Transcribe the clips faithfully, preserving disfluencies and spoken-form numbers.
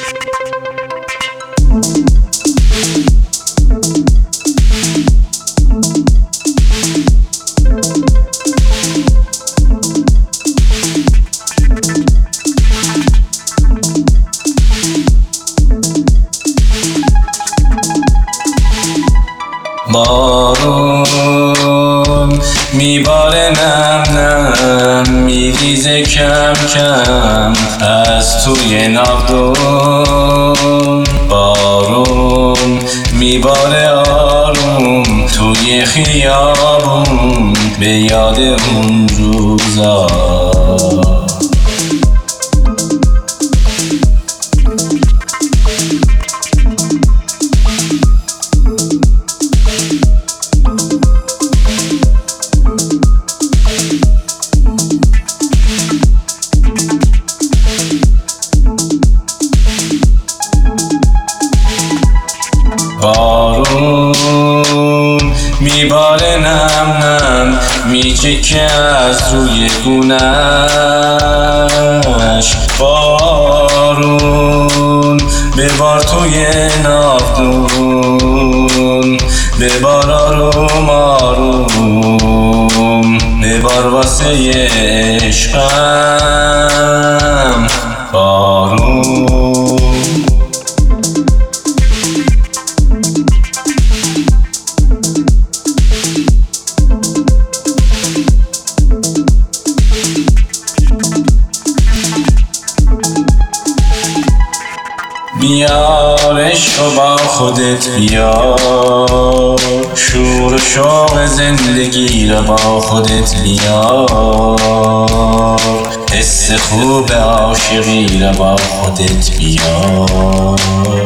بارون میباره نم نم میریزه کم کم از توی ناودون. بارون میباره آروم توی خیابون به یاد اون روزا. بارون میباره نم نم میچکه از روی گونش. بارون ببار توی ناودون، ببار آروم آروم، ببار واسه عشقم. بارون بیار عشق با خودت بیار، شور و شوق زندگی را با خودت بیار، حس خوب عاشقی را با خودت بیار.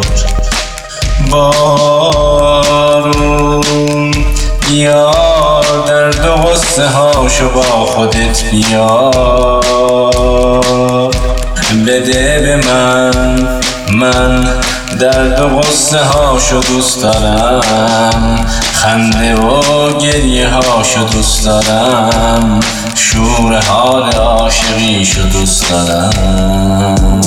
بارون بیار درد و غصه هاشو با خودت بیار، بده به من، من درد و غصه هاشو دوست دارم، خنده و گریه هاشو دوست دارم، شور حال عاشقیشو دوست دارم.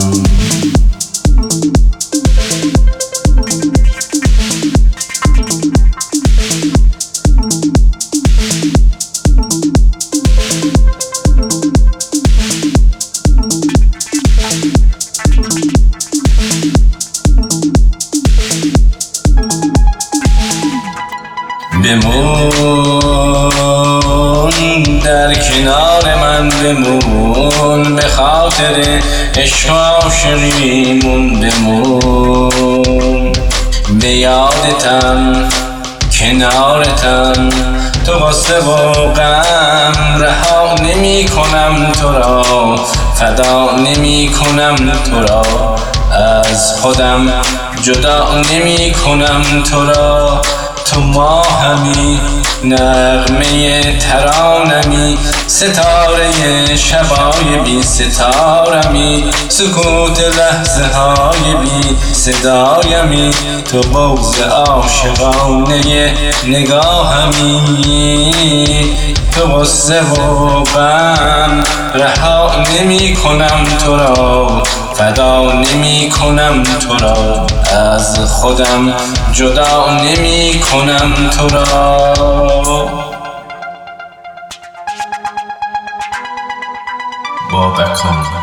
بمون در کنار من، بمون به خاطر عشق و عاشقیمون، بمون به یادتم کنارتم، تو غصه و غم رها نمی کنم تو را، فدا نمی کنم تو را، از خودم جدا نمی کنم تو را. تو ماهمی، نغمه ترانمی، ستاره شبای بی ستارمی، سکوت لحظه های بی صدایمی، تو بغض عاشقانه نگاهمی، تو غصه و غم رها نمی کنم تو را، فدا نمی کنم تو را، از خودم جدا نمی کنم تو را. بابکان